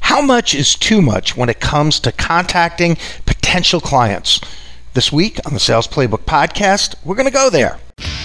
How much is too much when it comes to contacting potential clients? This week on the Sales Playbook Podcast, we're going to go there.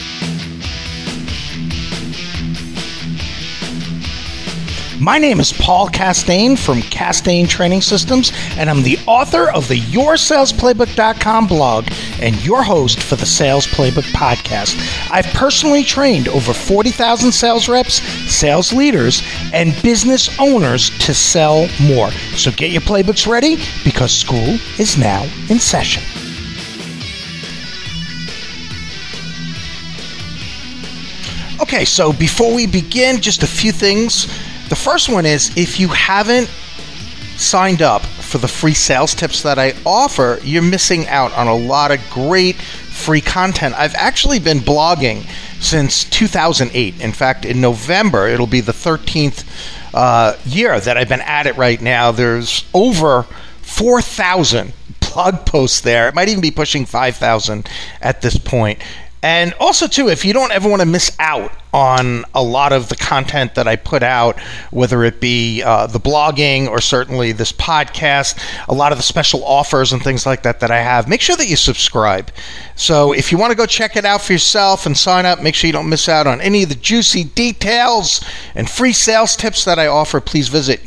My name is Paul Castaigne from Castaigne Training Systems, and I'm the author of the YourSalesPlaybook.com blog and your host for the Sales Playbook Podcast. I've personally trained over 40,000 sales reps, sales leaders, and business owners to sell more. So get your playbooks ready because school is now in session. Okay, so before we begin, just a few things. The first one is, if you haven't signed up for the free sales tips that I offer, you're missing out on a lot of great free content. I've actually been blogging since 2008. In fact, in November, it'll be the 13th year that I've been at it right now. There's over 4,000 blog posts there. It might even be pushing 5,000 at this point. And also, too, if you don't ever want to miss out on a lot of the content that I put out, whether it be the blogging or certainly this podcast, a lot of the special offers and things like that I have, make sure that you subscribe. So if you want to go check it out for yourself and sign up, make sure you don't miss out on any of the juicy details and free sales tips that I offer. Please visit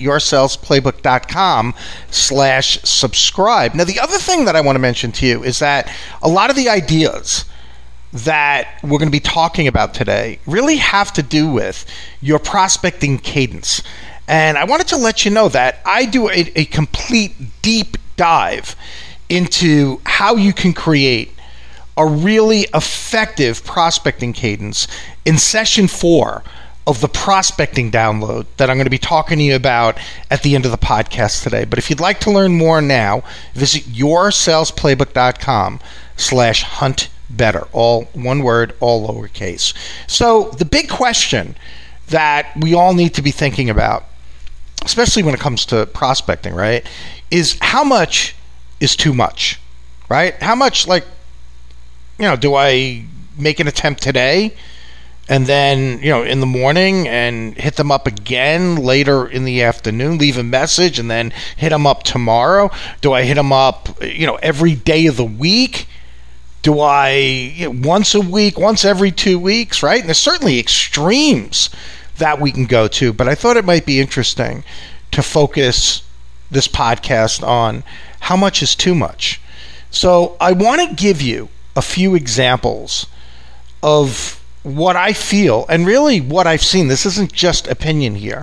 yoursalesplaybook.com/subscribe. Now, the other thing that I want to mention to you is that a lot of the ideas that we're going to be talking about today really have to do with your prospecting cadence. And I wanted to let you know that I do a complete deep dive into how you can create a really effective prospecting cadence in session 4 of the prospecting download that I'm going to be talking to you about at the end of the podcast today. But if you'd like to learn more now, visit yoursalesplaybook.com/hunt better, all one word, all lowercase. So the big question that we all need to be thinking about, especially when it comes to prospecting, right, is how much is too much, right? How much, do I make an attempt today and then, in the morning and hit them up again later in the afternoon, leave a message and then hit them up tomorrow? Do I hit them up, every day of the week? Do I once a week, once every 2 weeks, right? And there's certainly extremes that we can go to, but I thought it might be interesting to focus this podcast on how much is too much. So I want to give you a few examples of what I feel and really what I've seen. This isn't just opinion here.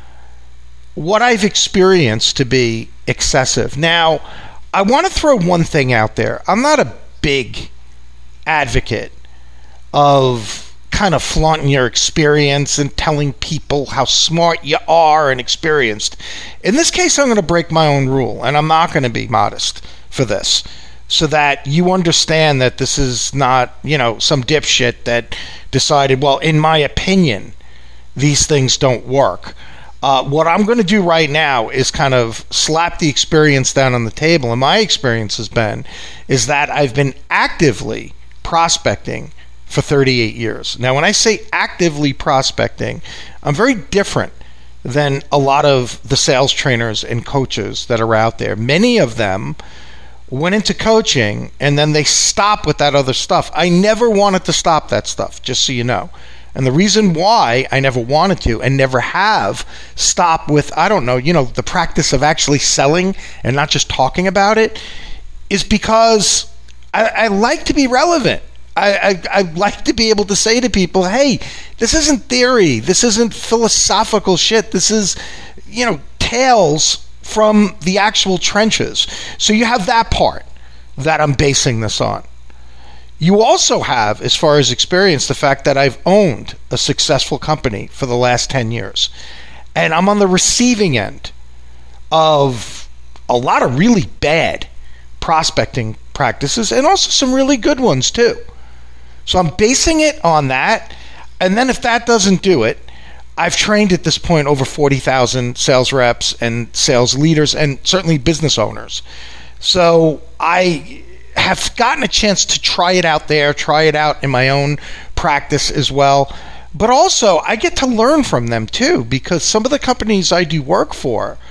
What I've experienced to be excessive. Now, I want to throw one thing out there. I'm not a big advocate of kind of flaunting your experience and telling people how smart you are and experienced. In this case, I'm going to break my own rule, and I'm not going to be modest for this, so that you understand that this is not, some dipshit that decided, well, in my opinion, these things don't work. What I'm going to do right now is kind of slap the experience down on the table. And my experience has been is that I've been actively prospecting for 38 years. Now, when I say actively prospecting, I'm very different than a lot of the sales trainers and coaches that are out there. Many of them went into coaching and then they stop with that other stuff. I never wanted to stop that stuff, just so you know. And the reason why I never wanted to and never have stopped with, the practice of actually selling and not just talking about it is because I like to be relevant. I like to be able to say to people, hey, this isn't theory. This isn't philosophical shit. This is, tales from the actual trenches. So you have that part that I'm basing this on. You also have, as far as experience, the fact that I've owned a successful company for the last 10 years. And I'm on the receiving end of a lot of really bad prospecting practices and also some really good ones too. So I'm basing it on that. And then if that doesn't do it, I've trained at this point over 40,000 sales reps and sales leaders and certainly business owners. So I have gotten a chance to try it out there, try it out in my own practice as well. But also, I get to learn from them too, because some of the companies I do work for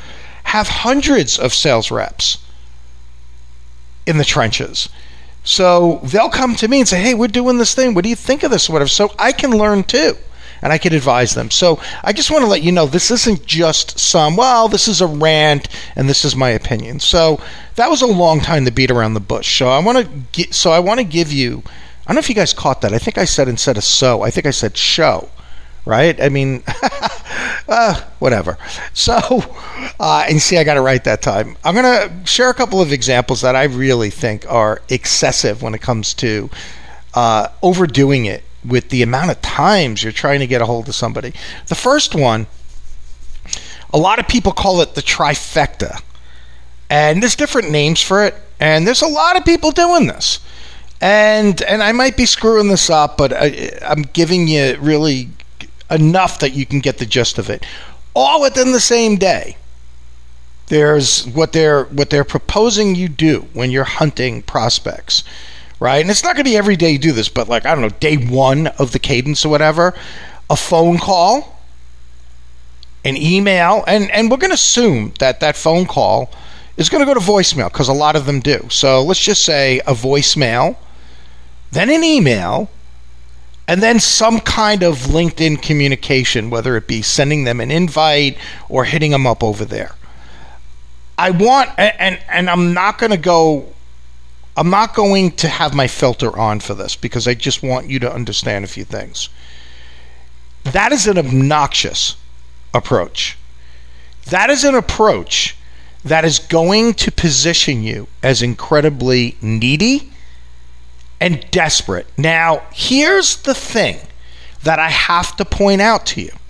have hundreds of sales reps in the trenches. So they'll come to me and say, hey, we're doing this thing. What do you think of this or whatever? So I can learn too, and I can advise them. So I just want to let you know, this isn't just this is a rant and this is my opinion. So that was a long time to beat around the bush. So I want to give you, I don't know if you guys caught that. I think I said, instead of so, I think I said show. Right? I mean, whatever. So, and see, I got it right that time. I'm going to share a couple of examples that I really think are excessive when it comes to overdoing it with the amount of times you're trying to get a hold of somebody. The first one, a lot of people call it the trifecta. And there's different names for it. And there's a lot of people doing this. And I might be screwing this up, but I'm giving you really enough that you can get the gist of it. All within the same day. There's what they're proposing you do when you're hunting prospects, right? And it's not going to be every day you do this, but like, I don't know, day one of the cadence or whatever, a phone call, an email, and we're going to assume that phone call is going to go to voicemail, because a lot of them do. So let's just say a voicemail, then an email, and then some kind of LinkedIn communication, whether it be sending them an invite or hitting them up over there. I want, and I'm not going to have my filter on for this, because I just want you to understand a few things. That is an obnoxious approach. That is an approach that is going to position you as incredibly needy and desperate. Now, here's the thing that I have to point out to you.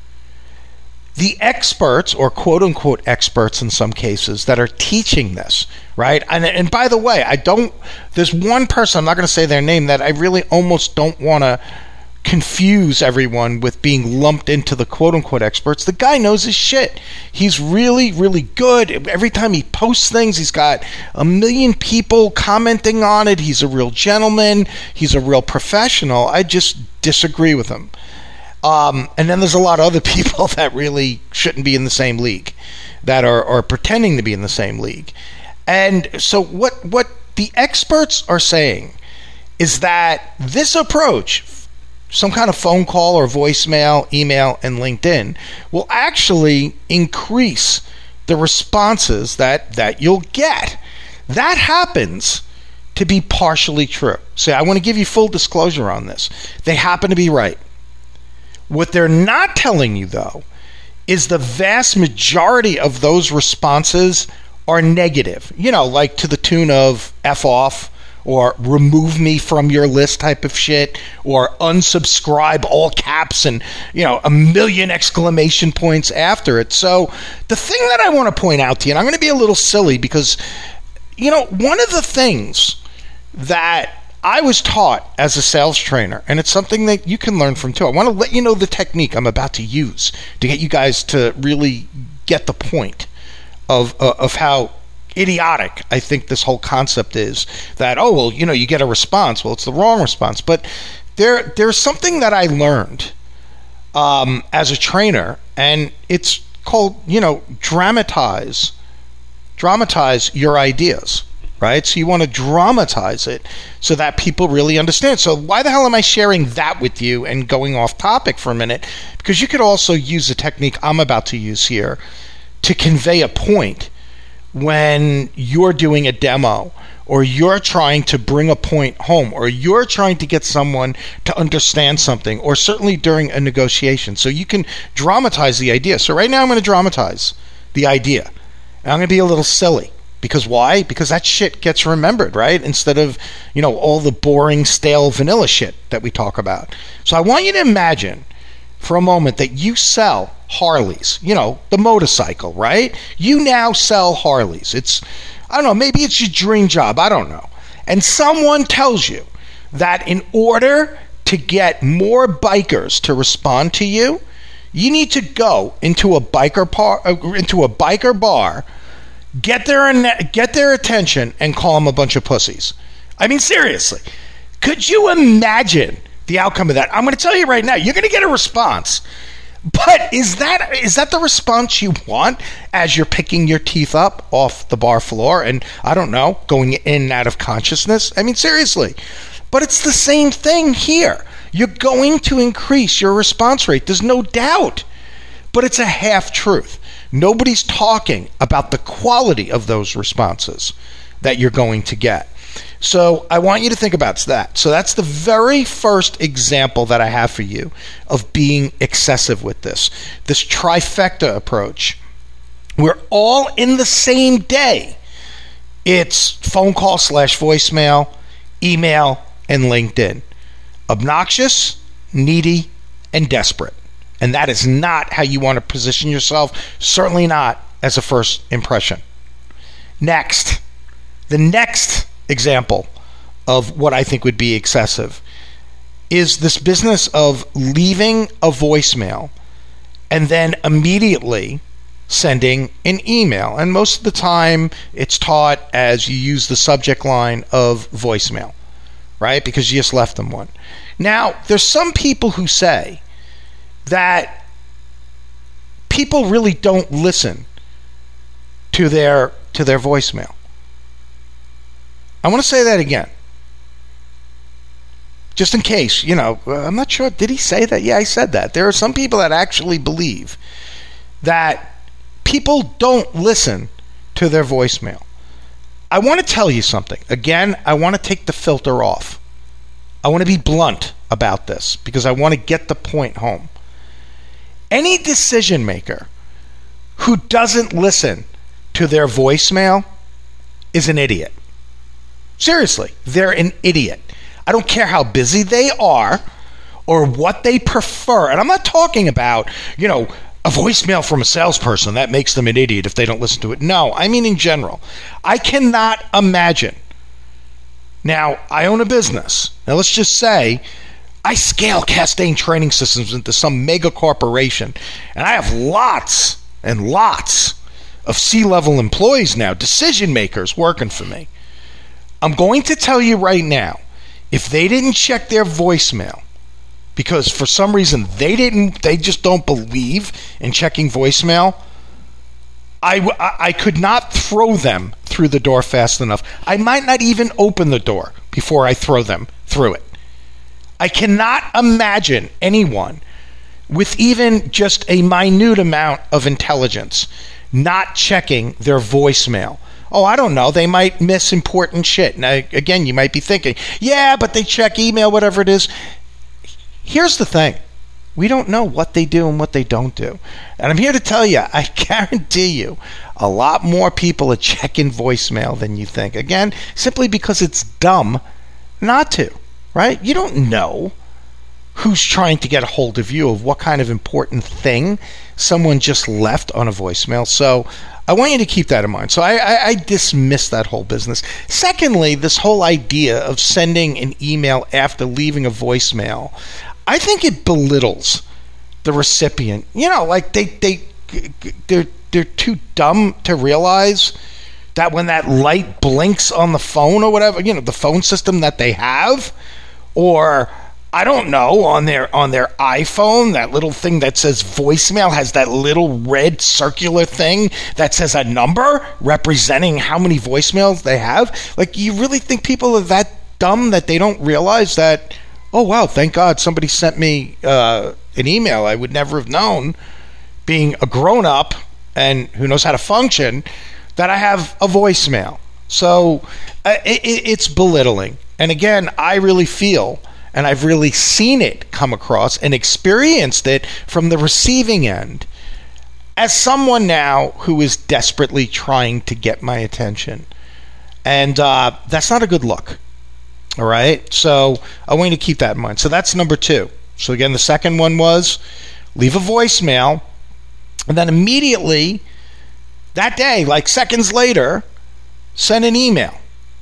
The experts, or quote-unquote experts in some cases, that are teaching this, right? And by the way, there's one person, I'm not going to say their name, that I really almost don't want to confuse everyone with being lumped into the quote-unquote experts. The guy knows his shit. He's really, really good. Every time he posts things, he's got 1 million people commenting on it. He's a real gentleman. He's a real professional. I just disagree with him. And then there's a lot of other people that really shouldn't be in the same league, that are pretending to be in the same league. And so what the experts are saying is that this approach, some kind of phone call or voicemail, email, and LinkedIn, will actually increase the responses that you'll get. That happens to be partially true. So I want to give you full disclosure on this. They happen to be right. What they're not telling you, though, is the vast majority of those responses are negative. Like to the tune of F off, or remove me from your list type of shit, or unsubscribe, all caps, and 1 million exclamation points after it. So the thing that I want to point out to you, and I'm going to be a little silly, because one of the things that I was taught as a sales trainer, and it's something that you can learn from too. I want to let you know the technique I'm about to use to get you guys to really get the point of how idiotic I think this whole concept is, that you get a response. Well, it's the wrong response. But there's something that I learned as a trainer, and it's called dramatize your ideas, right? So you want to dramatize it so that people really understand. So why the hell am I sharing that with you and going off topic for a minute? Because you could also use the technique I'm about to use here to convey a point when you're doing a demo, or you're trying to bring a point home, or you're trying to get someone to understand something, or certainly during a negotiation. So you can dramatize the idea. So right now I'm going to dramatize the idea. And I'm going to be a little silly. Because why? Because that shit gets remembered, right? Instead of, all the boring, stale vanilla shit that we talk about. So I want you to imagine for a moment that you sell Harleys, the motorcycle, right? You now sell Harleys. I don't know, maybe it's your dream job, I don't know. And someone tells you that in order to get more bikers to respond to you, you need to go into a biker bar, get their attention, and call them a bunch of pussies. I mean, seriously, could you imagine the outcome of that? I'm going to tell you right now, you're going to get a response But is that the response you want as you're picking your teeth up off the bar floor and, I don't know, going in and out of consciousness? I mean, seriously. But it's the same thing here. You're going to increase your response rate. There's no doubt. But it's a half-truth. Nobody's talking about the quality of those responses that you're going to get. So I want you to think about that. So that's the very first example that I have for you of being excessive with this trifecta approach. We're all in the same day. It's phone call / voicemail, email, and LinkedIn. Obnoxious, needy, and desperate. And that is not how you want to position yourself, certainly not as a first impression. Next, the next example of what I think would be excessive is this business of leaving a voicemail and then immediately sending an email. And most of the time it's taught as you use the subject line of voicemail, right? Because you just left them one. Now, there's some people who say that people really don't listen to their voicemail. I want to say that again. Just in case, I'm not sure. Did he say that? Yeah, I said that. There are some people that actually believe that people don't listen to their voicemail. I want to tell you something. Again, I want to take the filter off. I want to be blunt about this because I want to get the point home. Any decision maker who doesn't listen to their voicemail is an idiot. Seriously, they're an idiot. I don't care how busy they are or what they prefer. And I'm not talking about, a voicemail from a salesperson that makes them an idiot if they don't listen to it. No, I mean in general. I cannot imagine. Now, I own a business. Now, let's just say I scale Castaigne Training Systems into some mega corporation, and I have lots and lots of C-level employees now, decision makers working for me. I'm going to tell you right now, if they didn't check their voicemail, because for some reason they just don't believe in checking voicemail, I could not throw them through the door fast enough. I might not even open the door before I throw them through it. I cannot imagine anyone with even just a minute amount of intelligence not checking their voicemail. Oh, I don't know. They might miss important shit. Now, again, you might be thinking, yeah, but they check email, whatever it is. Here's the thing. We don't know what they do and what they don't do. And I'm here to tell you, I guarantee you, a lot more people are checking voicemail than you think. Again, simply because it's dumb not to, right? You don't know who's trying to get a hold of you, of what kind of important thing someone just left on a voicemail. So I want you to keep that in mind. So I dismiss that whole business. Secondly, this whole idea of sending an email after leaving a voicemail, I think it belittles the recipient. Like they're too dumb to realize that when that light blinks on the phone or whatever, the phone system that they have, or I don't know, on their iPhone, that little thing that says voicemail has that little red circular thing that says a number representing how many voicemails they have. Like, you really think people are that dumb that they don't realize that, oh, wow, thank God somebody sent me an email. I would never have known, being a grown-up and who knows how to function, that I have a voicemail. So it's belittling. And again, I really feel, and I've really seen it come across and experienced it from the receiving end, as someone now who is desperately trying to get my attention. And that's not a good look. All right? So I want you to keep that in mind. So that's number 2. So again, the second one was leave a voicemail, and then immediately that day, like seconds later, send an email.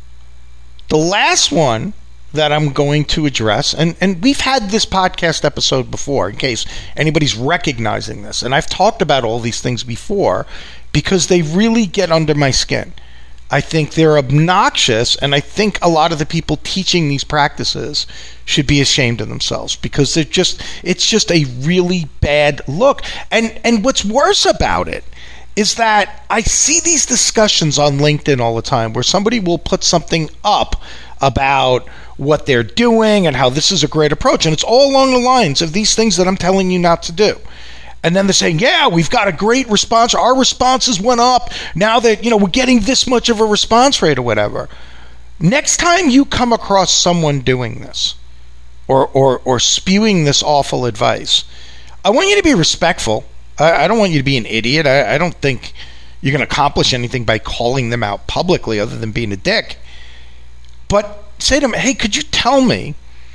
The last one that I'm going to address, and we've had this podcast episode before in case anybody's recognizing this, and I've talked about all these things before because they really get under my skin. I think they're obnoxious, and I think a lot of the people teaching these practices should be ashamed of themselves, because it's just a really bad look. And what's worse about it is that I see these discussions on LinkedIn all the time where somebody will put something up about what they're doing and how this is a great approach, and it's all along the lines of these things that I'm telling you not to do. And then they're saying, yeah, we've got a great response. Our responses went up. Now that, we're getting this much of a response rate or whatever. Next time you come across someone doing this or spewing this awful advice, I want you to be respectful. I don't want you to be an idiot. I don't think you're going to accomplish anything by calling them out publicly other than being a dick. But say to them, hey, could you tell me,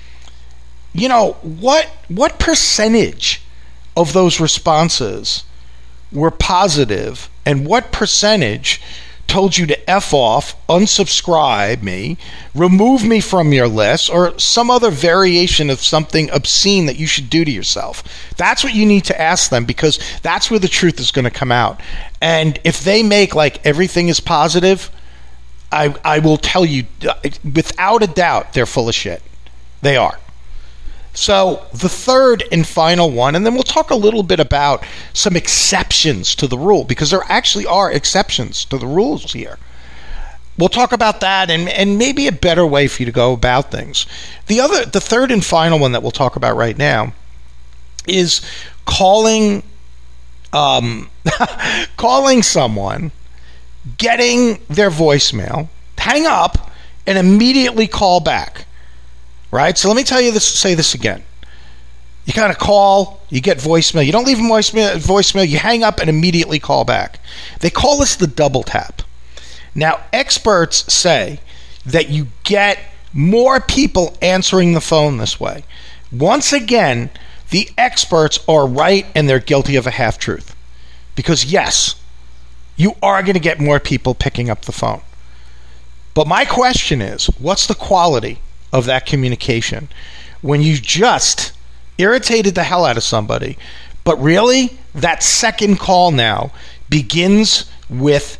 what percentage of those responses were positive, and what percentage told you to F off, unsubscribe me, remove me from your list, or some other variation of something obscene that you should do to yourself? That's what you need to ask them, because that's where the truth is going to come out. And if they make like everything is positive, I will tell you without a doubt they're full of shit. They are. So the third and final one, and then we'll talk a little bit about some exceptions to the rule, because there actually are exceptions to the rules here. We'll talk about that and maybe a better way for you to go about things. The third and final one that we'll talk about right now is calling someone, getting their voicemail, hang up, and immediately call back. Right? So let me say this again. You kind of call, you get voicemail. You don't leave a voicemail, you hang up and immediately call back. They call this the double tap. Now, experts say that you get more people answering the phone this way. Once again, the experts are right and they're guilty of a half-truth. Because yes, you are going to get more people picking up the phone. But my question is, what's the quality of that communication when you just irritated the hell out of somebody, but really that second call now begins with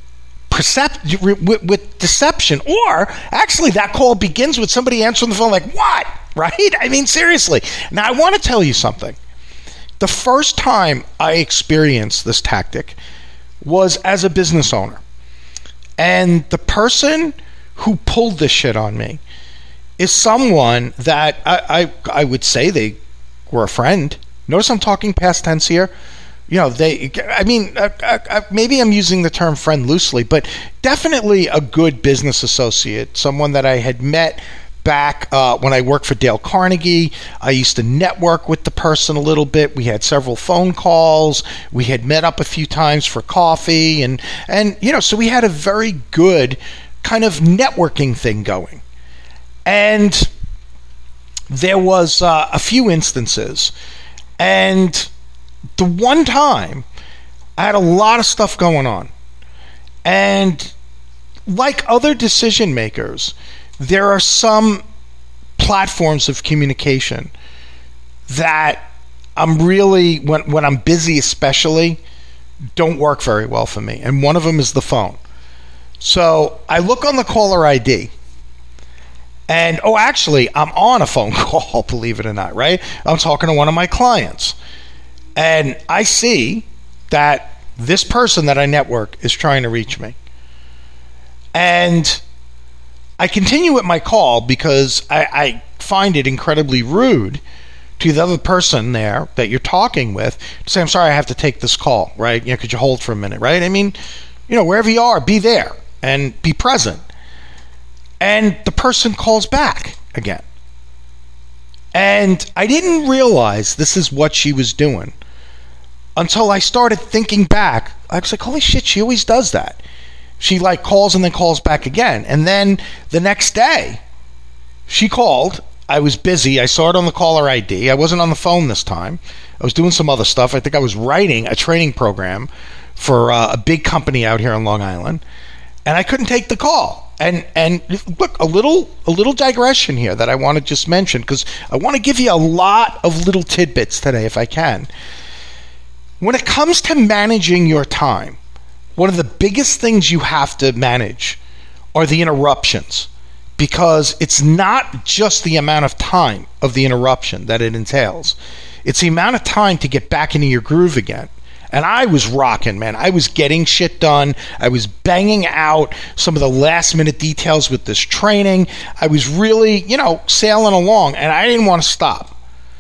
deception, or actually that call begins with somebody answering the phone like, what? Right? I mean, seriously. Now, I want to tell you something. The first time I experienced this tactic was as a business owner, and the person who pulled this shit on me is someone that I would say they were a friend. Notice I'm talking past tense here. Maybe I'm using the term friend loosely, but definitely a good business associate, someone that I had met back when I worked for Dale Carnegie. I used to network with the person a little bit. We had several phone calls. We had met up a few times for coffee, and so we had a very good kind of networking thing going. And there was a few instances, and the one time I had a lot of stuff going on, and like other decision makers, there are some platforms of communication that I'm really, when I'm busy especially, don't work very well for me, and one of them is the phone. So I look on the caller ID, and actually I'm on a phone call, believe it or not, right? I'm talking to one of my clients, and I see that this person that I network is trying to reach me, and I continue with my call because I find it incredibly rude to the other person there that you're talking with to say, I'm sorry, I have to take this call, right? Could you hold for a minute, right? I mean, wherever you are, be there and be present. And the person calls back again. And I didn't realize this is what she was doing until I started thinking back. I was like, holy shit, she always does that. She calls and then calls back again. And then the next day, she called. I was busy. I saw it on the caller ID. I wasn't on the phone this time. I was doing some other stuff. I think I was writing a training program for a big company out here on Long Island. And I couldn't take the call. And look, a little digression here that I want to just mention, because I want to give you a lot of little tidbits today if I can. When it comes to managing your time, one of the biggest things you have to manage are the interruptions, because it's not just the amount of time of the interruption that it entails. It's the amount of time to get back into your groove again. And I was rocking, man. I was getting shit done. I was banging out some of the last minute details with this training. I was really, sailing along, and I didn't want to stop.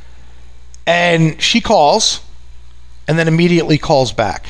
And she calls and then immediately calls back.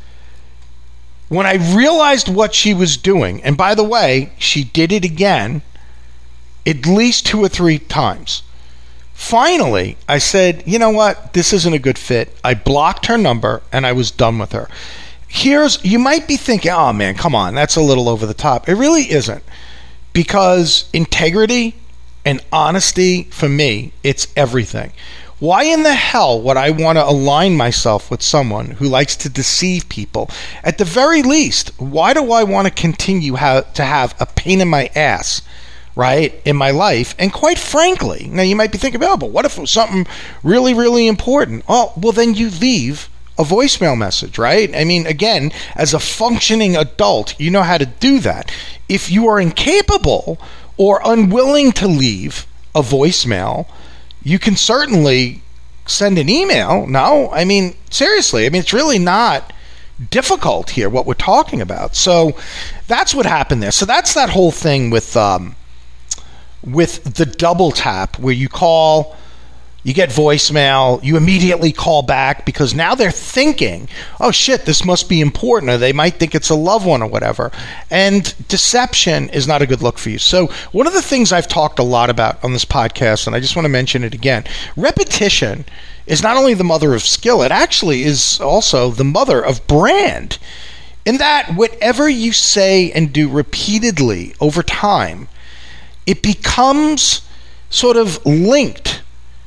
When I realized what she was doing, and by the way, she did it again at least 2 or 3 times. Finally, I said, you know what? This isn't a good fit. I blocked her number and I was done with her. You might be thinking, oh man, come on, that's a little over the top. It really isn't, because integrity and honesty, for me, it's everything. Why in the hell would I want to align myself with someone who likes to deceive people? At the very least, why do I want to continue to have a pain in my ass, right, in my life? And quite frankly, now you might be thinking, but what if it was something really, really important? Oh, well, then you leave a voicemail message, right? I mean, again, as a functioning adult, you know how to do that. If you are incapable or unwilling to leave a voicemail, you can certainly send an email. No, I mean, seriously, it's really not difficult here, what we're talking about. So that's what happened there. So that's that whole thing with the double tap, where you call, you get voicemail, you immediately call back, because now they're thinking, oh shit, this must be important, or they might think it's a loved one or whatever. And deception is not a good look for you. So one of the things I've talked a lot about on this podcast, and I just want to mention it again, repetition is not only the mother of skill, it actually is also the mother of brand. In that whatever you say and do repeatedly over time, it becomes sort of linked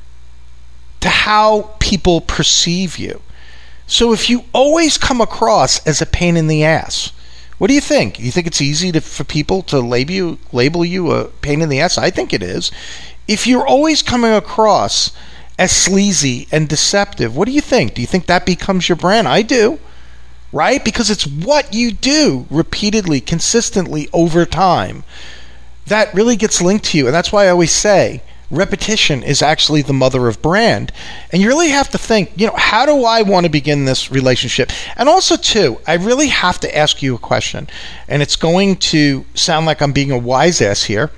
to how people perceive you. So if you always come across as a pain in the ass, what do you think? You think it's easy for people to label you a pain in the ass? I think it is. If you're always coming across as sleazy and deceptive, what do you think? Do you think that becomes your brand? I do, right? Because it's what you do repeatedly, consistently over time that really gets linked to you. And that's why I always say repetition is actually the mother of brand. And you really have to think, how do I want to begin this relationship? And also, too, I really have to ask you a question. And it's going to sound like I'm being a wise ass here.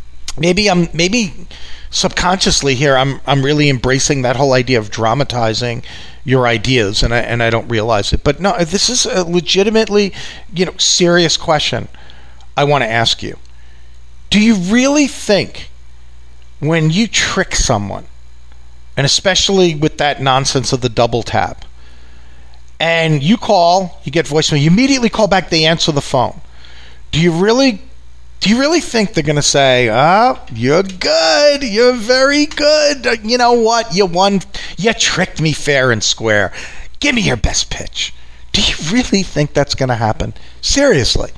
Maybe subconsciously here, I'm really embracing that whole idea of dramatizing your ideas, and I don't realize it. But no, this is a legitimately, serious question I want to ask you. Do you really think when you trick someone, and especially with that nonsense of the double tap, and you call, you get voicemail, you immediately call back, they answer the phone, do you really think they're going to say, oh, you're good, you're very good, you know what, you won, you tricked me fair and square, give me your best pitch? Do you really think that's going to happen? Seriously.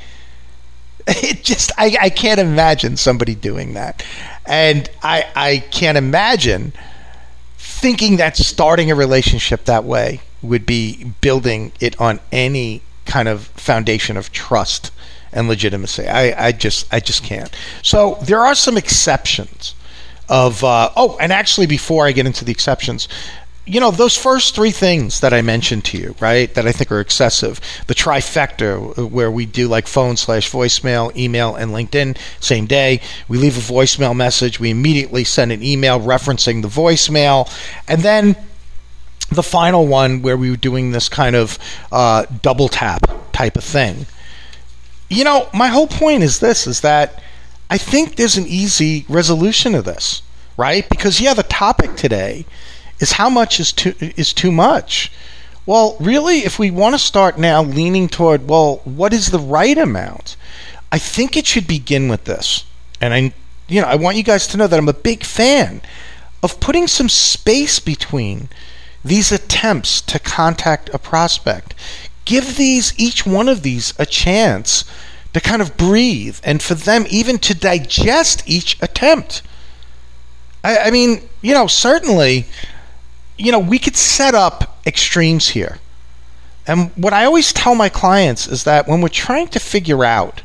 I can't imagine somebody doing that. And I can't imagine thinking that starting a relationship that way would be building it on any kind of foundation of trust and legitimacy. I just can't. So there are some exceptions of, and actually before I get into the exceptions, those first 3 things that I mentioned to you, right, that I think are excessive, the trifecta where we do like phone/voicemail, email, and LinkedIn same day. We leave a voicemail message. We immediately send an email referencing the voicemail. And then the final one where we were doing this kind of double tap type of thing. My whole point is that I think there's an easy resolution of this, right? Because, the topic today is how much is too much. Well, really, if we want to start now leaning toward, what is the right amount? I think it should begin with this. And I want you guys to know that I'm a big fan of putting some space between these attempts to contact a prospect. Give each one of these a chance to kind of breathe, and for them even to digest each attempt. I mean, certainly, we could set up extremes here. And what I always tell my clients is that when we're trying to figure out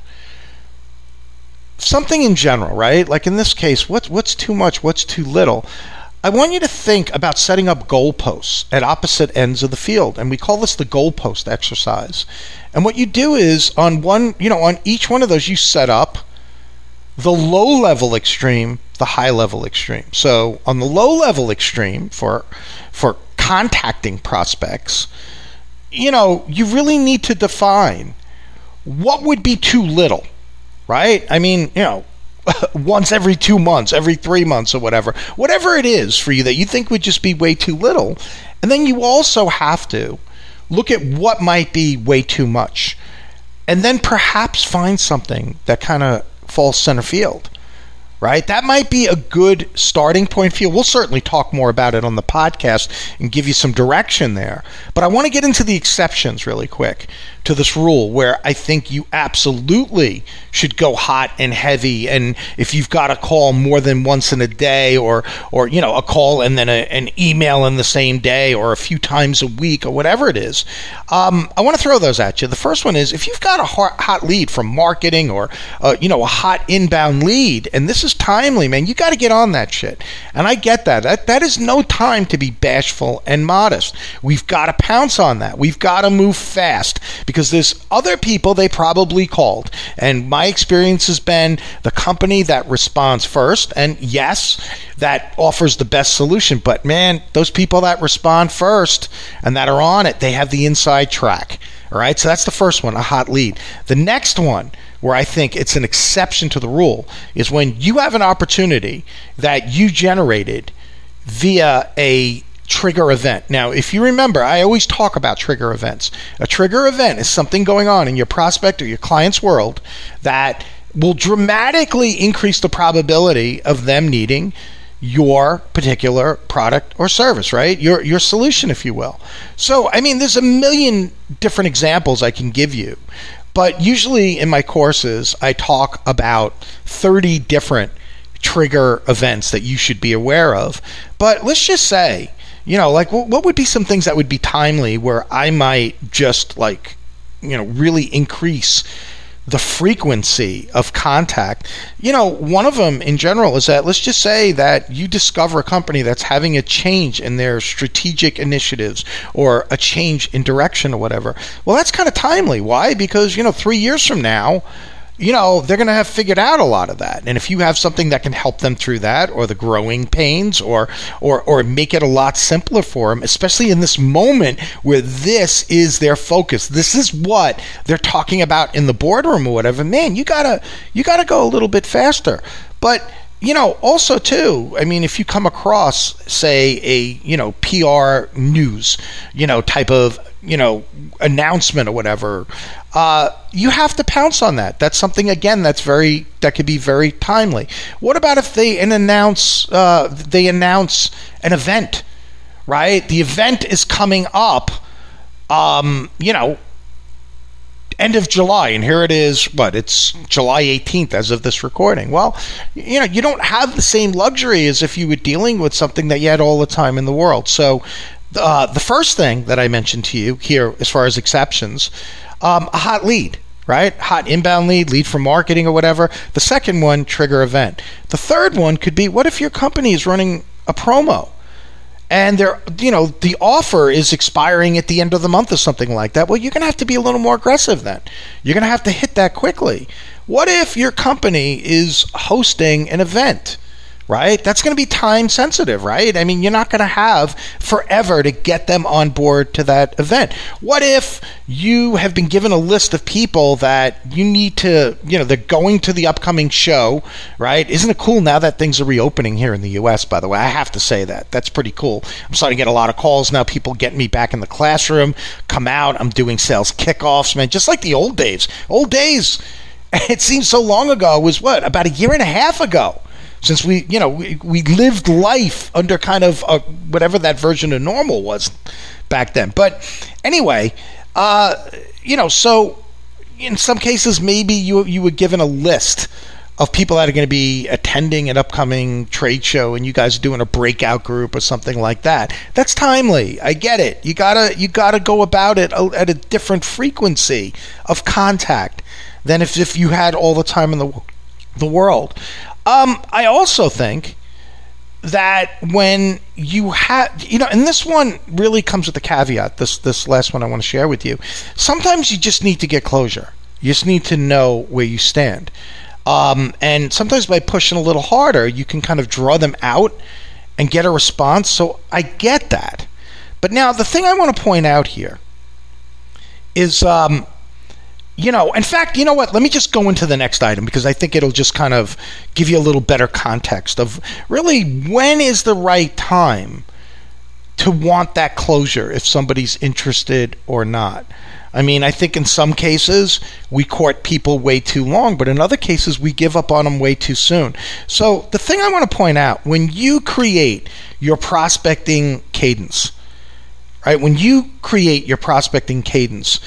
something in general, right? Like in this case, what's too much, what's too little? I want you to think about setting up goalposts at opposite ends of the field, and we call this the goalpost exercise. And what you do is on each one of those, you set up the low-level extreme, the high-level extreme. So on the low-level extreme for contacting prospects, you really need to define what would be too little, right? I mean, once every 2 months, every 3 months or whatever it is for you that you think would just be way too little. And then you also have to look at what might be way too much, and then perhaps find something that kind of falls center field, right? That might be a good starting point for you. We'll certainly talk more about it on the podcast and give you some direction there. But I want to get into the exceptions really quick to this rule, where I think you absolutely should go hot and heavy. And if you've got a call more than once in a day, or a call and then an email in the same day, or a few times a week, or whatever it is, I want to throw those at you. The first one is, if you've got a hot lead from marketing, or a hot inbound lead, and this is timely, man, you got to get on that shit. And I get that. That is no time to be bashful and modest. We've got to pounce on that. We've got to move fast, because there's other people they probably called. And my experience has been the company that responds first, and yes, that offers the best solution. But man, those people that respond first and that are on it, they have the inside track. All right, so that's the first one, a hot lead. The next one, where I think it's an exception to the rule, is when you have an opportunity that you generated via a trigger event. Now, if you remember, I always talk about trigger events. A trigger event is something going on in your prospect or your client's world that will dramatically increase the probability of them needing your particular product or service, right? Your solution, if you will. So, I mean, there's a million different examples I can give you, but usually in my courses, I talk about 30 different trigger events that you should be aware of. But let's just say, what would be some things that would be timely where I might just really increase the frequency of contact? One of them in general is that, let's just say that you discover a company that's having a change in their strategic initiatives, or a change in direction or whatever. Well, that's kind of timely. Why? Because, 3 years from now, they're going to have figured out a lot of that. And if you have something that can help them through that, or the growing pains, or make it a lot simpler for them, especially in this moment where this is their focus, this is what they're talking about in the boardroom or whatever, man, you gotta go a little bit faster. But also too, I mean, if you come across, say, a PR news, type of announcement or whatever, you have to pounce on that. That's something, again, that could be very timely. What about if they announce an event, right? The event is coming up, end of July, and here it is, it's July 18th as of this recording. Well, you don't have the same luxury as if you were dealing with something that you had all the time in the world. So the first thing that I mentioned to you here, as far as exceptions, a hot lead, right? Hot inbound lead from marketing or whatever. The second one, trigger event. The third one could be, what if your company is running a promo and the offer is expiring at the end of the month or something like that? Well, you're going to have to be a little more aggressive then. You're going to have to hit that quickly. What if your company is hosting an event, right? That's going to be time sensitive, right? I mean, you're not going to have forever to get them on board to that event. What if you have been given a list of people that you need to, they're going to the upcoming show, right? Isn't it cool now that things are reopening here in the U.S., by the way? I have to say that. That's pretty cool. I'm starting to get a lot of calls now, people getting me back in the classroom, come out, I'm doing sales kickoffs, man, just like the old days. Old days, it seems so long ago, was about a year and a half ago. Since we lived life under kind of whatever that version of normal was back then. But anyway, so in some cases, maybe you were given a list of people that are going to be attending an upcoming trade show, and you guys are doing a breakout group or something like that. That's timely. I get it. You gotta go about it at a different frequency of contact than if you had all the time in the world. I also think that when you have, and this one really comes with a caveat, this last one I want to share with you. Sometimes you just need to get closure. You just need to know where you stand. And sometimes by pushing a little harder, you can kind of draw them out and get a response. So I get that. But now the thing I want to point out here is, in fact, you know what? Let me just go into the next item, because I think it'll just kind of give you a little better context of really when is the right time to want that closure if somebody's interested or not. I mean, I think in some cases we court people way too long, but in other cases we give up on them way too soon. So the thing I want to point out, when you create your prospecting cadence, right? When you create your prospecting cadence,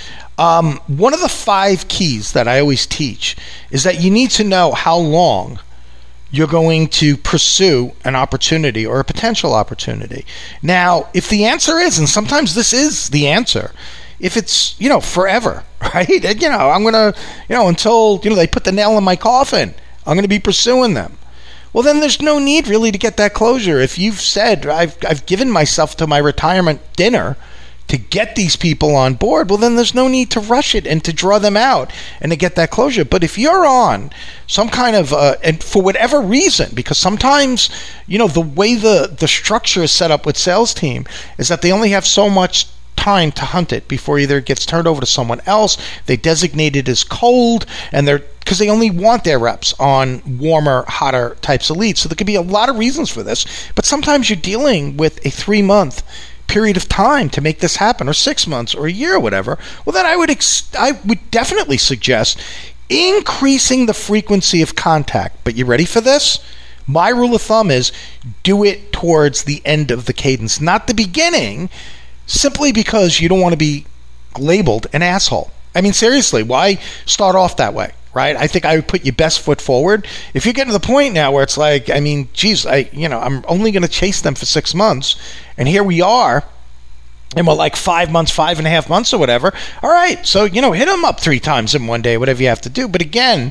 one of the 5 keys that I always teach is that you need to know how long you're going to pursue an opportunity or a potential opportunity. Now, if the answer is, and sometimes this is the answer, if it's, forever, right? And, I'm going to, until, they put the nail in my coffin, I'm going to be pursuing them. Well, then there's no need really to get that closure. If you've said, I've given myself to my retirement dinner to get these people on board, well, then there's no need to rush it and to draw them out and to get that closure. But if you're on some kind of, and for whatever reason, because sometimes, the way the structure is set up with sales team is that they only have so much time to hunt it before either it gets turned over to someone else, they designate it as cold, and because they only want their reps on warmer, hotter types of leads. So there could be a lot of reasons for this, but sometimes you're dealing with a 3-month period of time to make this happen, or 6 months, or a year, or whatever. Well, then I would definitely suggest increasing the frequency of contact. But you ready for this? My rule of thumb is do it towards the end of the cadence, not the beginning, simply because you don't want to be labeled an asshole. I mean, seriously, why start off that way, right? I think I would put your best foot forward. If you're getting to the point now where it's like, I mean, geez, I'm only going to chase them for 6 months, and here we are, and we're like 5 months, 5.5 months or whatever. All right, so, hit them up 3 times in one day, whatever you have to do. But again,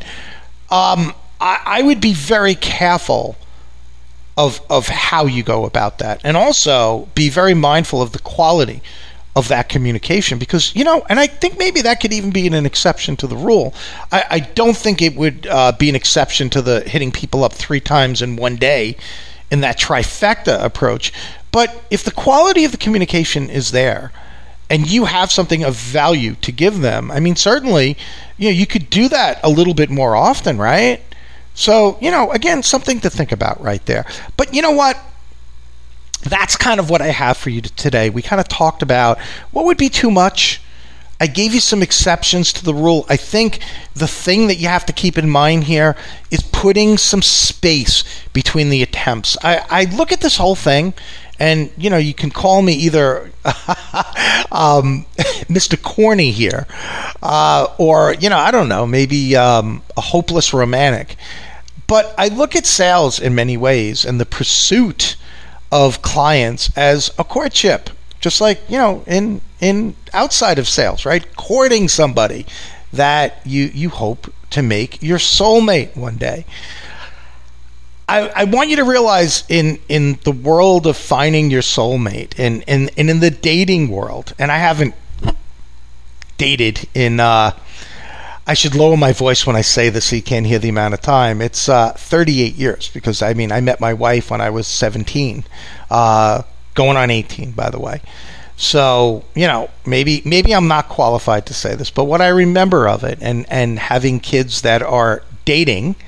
I would be very careful of how you go about that, and also be very mindful of the quality of that communication, because and I think maybe that could even be an exception to the rule. I don't think it would be an exception to the hitting people up 3 times in one day in that trifecta approach. But if the quality of the communication is there and you have something of value to give them, I mean, certainly you could do that a little bit more often, right? So, again, something to think about right there. But you know what? That's kind of what I have for you today. We kind of talked about what would be too much. I gave you some exceptions to the rule. I think the thing that you have to keep in mind here is putting some space between the attempts. I look at this whole thing, and, you can call me either Mr. Corny here, or, I don't know, maybe a hopeless romantic. But I look at sales in many ways and the pursuit of clients as a courtship, just like, in outside of sales, right? Courting somebody that you hope to make your soulmate one day. I want you to realize in the world of finding your soulmate and in the dating world, and I haven't dated in I should lower my voice when I say this so you can't hear the amount of time. It's 38 years, because I met my wife when I was 17, going on 18, by the way. So, maybe I'm not qualified to say this, but what I remember of it, and having kids that are dating,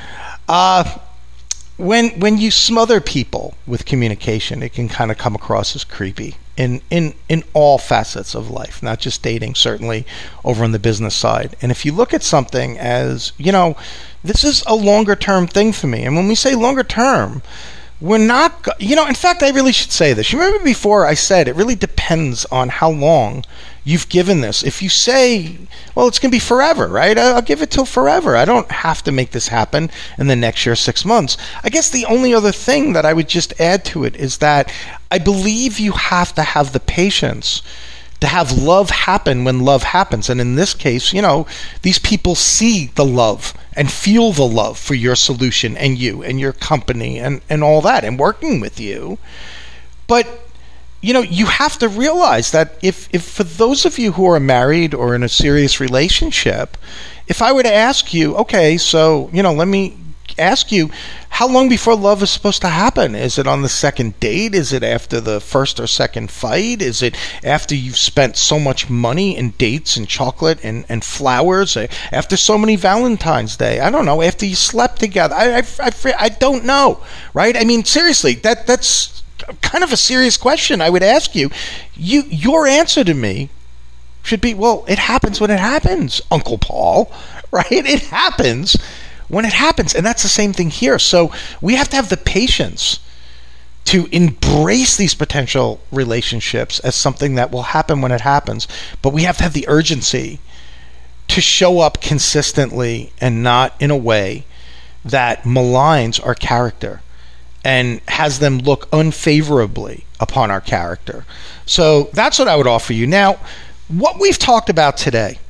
when you smother people with communication, it can kind of come across as creepy in all facets of life, not just dating, certainly over on the business side. And if you look at something as, this is a longer term thing for me. And when we say longer term, we're not, in fact, I really should say this. You remember before I said it really depends on how long you've given this. If you say, well, it's going to be forever, right? I'll give it till forever. I don't have to make this happen in the next year, 6 months. I guess the only other thing that I would just add to it is that I believe you have to have the patience to have love happen when love happens. And in this case, these people see the love and feel the love for your solution and you and your company and all that and working with you. But, you have to realize that if for those of you who are married or in a serious relationship, if I were to ask you, okay, so, let me ask you, how long before love is supposed to happen? Is it on the second date? Is it after the first or second fight? Is it after you've spent so much money in dates and chocolate and flowers? After so many Valentine's Day? I don't know. After you slept together? I don't know, right? I mean, seriously, that's kind of a serious question I would ask you. Your answer to me should be, well, it happens when it happens, Uncle Paul, right? It happens when it happens. And that's the same thing here. So we have to have the patience to embrace these potential relationships as something that will happen when it happens. But we have to have the urgency to show up consistently and not in a way that maligns our character and has them look unfavorably upon our character. So that's what I would offer you. Now, what we've talked about today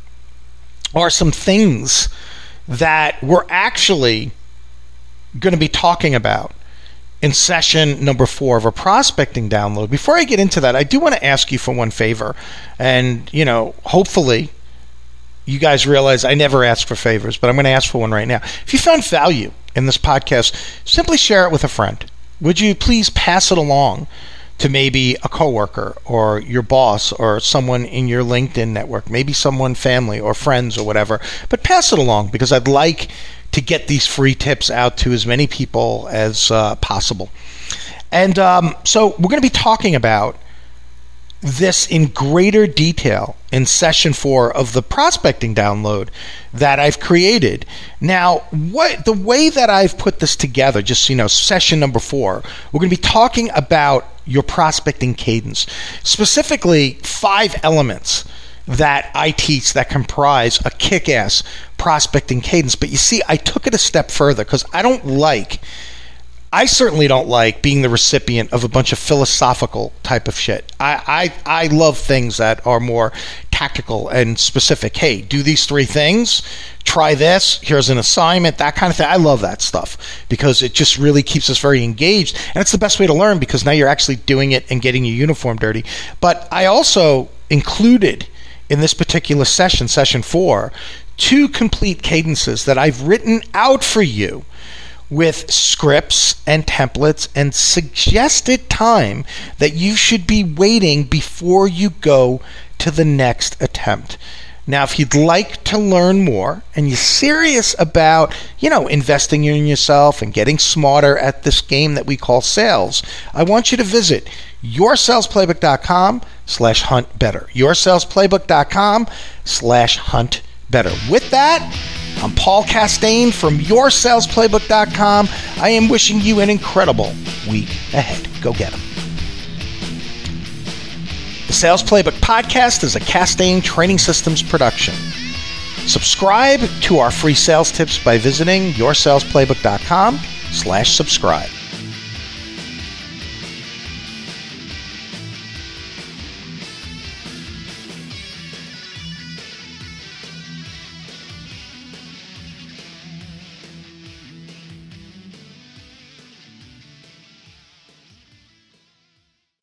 are some things that we're actually going to be talking about in session number 4 of a prospecting download. Before I get into that, I do want to ask you for one favor. And, hopefully you guys realize I never ask for favors, but I'm going to ask for one right now. If you found value in this podcast, simply share it with a friend. Would you please pass it along to maybe a coworker or your boss or someone in your LinkedIn network, maybe someone family or friends or whatever, but pass it along because I'd like to get these free tips out to as many people as possible. And so we're going to be talking about this in greater detail in session 4 of the prospecting download that I've created. Now, the way that I've put this together, just so you know, session number 4, we're going to be talking about your prospecting cadence, specifically 5 elements that I teach that comprise a kick-ass prospecting cadence. But you see, I took it a step further because I certainly don't like being the recipient of a bunch of philosophical type of shit. I love things that are more tactical and specific. Hey, do these 3 things, try this, here's an assignment, that kind of thing. I love that stuff because it just really keeps us very engaged. And it's the best way to learn because now you're actually doing it and getting your uniform dirty. But I also included in this particular session, session 4, 2 complete cadences that I've written out for you with scripts and templates and suggested time that you should be waiting before you go to the next attempt. Now, if you'd like to learn more and you're serious about, investing in yourself and getting smarter at this game that we call sales, I want you to visit yoursalesplaybook.com/huntbetter. yoursalesplaybook.com/huntbetter. With that, I'm Paul Castaigne from yoursalesplaybook.com. I am wishing you an incredible week ahead. Go get them. The Sales Playbook Podcast is a Castaigne Training Systems production. Subscribe to our free sales tips by visiting yoursalesplaybook.com/subscribe.